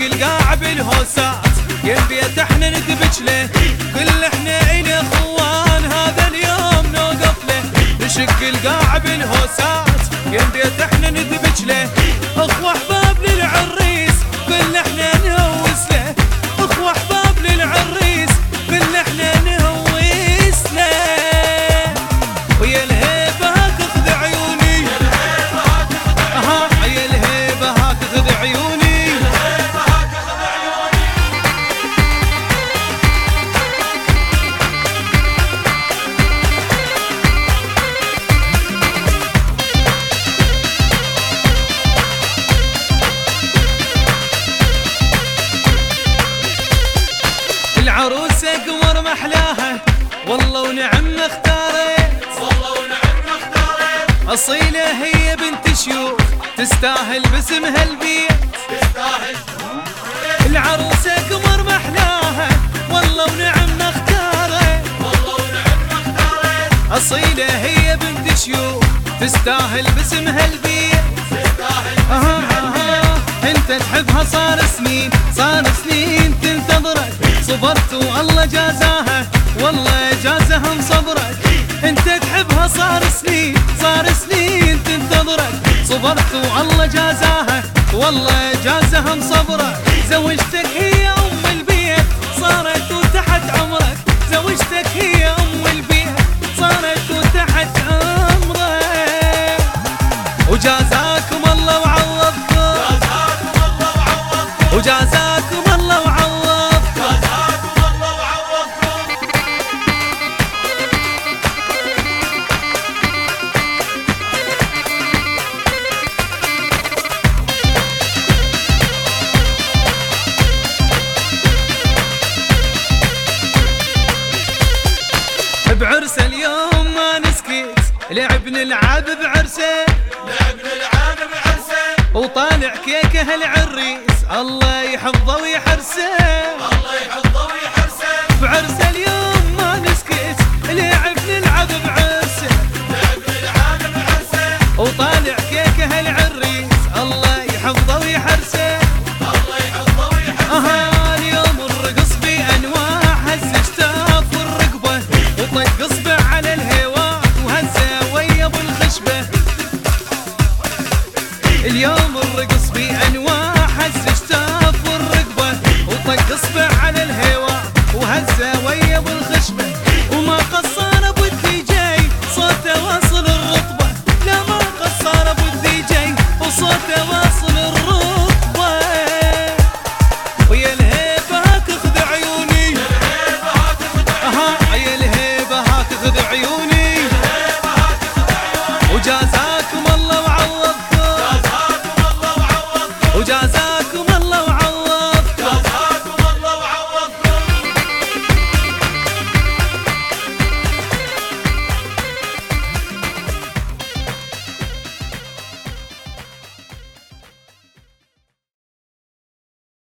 القاع بالهوسات ينبيت احنا ندبج له كل احنا الى اخوان هذا اليوم نوقف له نشق القاع بالهوسات ينبيت احنا ندبج له اخوة احباب للعريس كل احنا نهوس له اخوة احباب للعريس كل احنا نهوس له ويا الهيبة هاك خذ عيوني يا الهيبة هاك خذ عيوني العروسة قمر محلاها والله ونعم اختارت أصيلة هي بنت شيوخ تستاهل باسمها البيت العروسة قمر محلاها والله ونعم اختارت أصيلة هي بنت شيوخ تستاهل باسمها البيت انت تحبها صار سنين تنتظرك صبرت والله جازاها والله جازها مصبرك انت تحبها صار سنين تنتظرك صبرت والله جازاها والله جازها مصبرك زوجتك هي ام البيت صارت وتحت عمرك زوجتك هي ام البيت صارت وتحت عمرك وجازاكم الله وعوضكم وجازاكم الله وعوضكم بعرسه اليوم ما نسكت لعب نلعب بعرسه وطالع كيكه العريس الله يحفظه ويحرسه